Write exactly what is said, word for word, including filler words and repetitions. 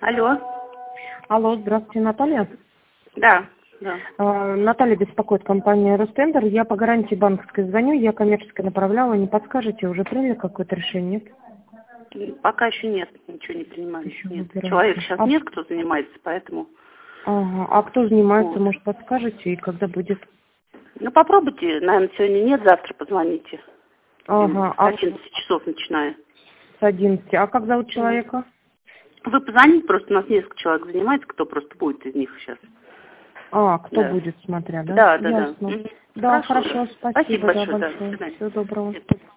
Алло. Алло, здравствуйте, Наталья. Да, да. А, Наталья беспокоит компания Ростендер. Я по гарантии банковской звоню, я коммерческое направляла. Не подскажете, уже приняли какое-то решение? Нет? Пока еще нет, ничего не принимаю. Еще Нет. выбираете. Человек сейчас А... нет, кто занимается, поэтому... Ага. А кто занимается, Вот. может, подскажете, и когда будет? Ну, попробуйте, наверное, сегодня нет, завтра позвоните. Ага. С А одиннадцати часов начиная. с одиннадцати. А как зовут человека? Вы позвоните, просто у нас несколько человек занимается, кто просто будет из них сейчас. А, кто Да. будет, смотря, да? Да, да, Ясно. да. Да, Хорошо, хорошо, да. спасибо, Спасибо да, большое, да. До большое. свидания. Всего доброго. Нет.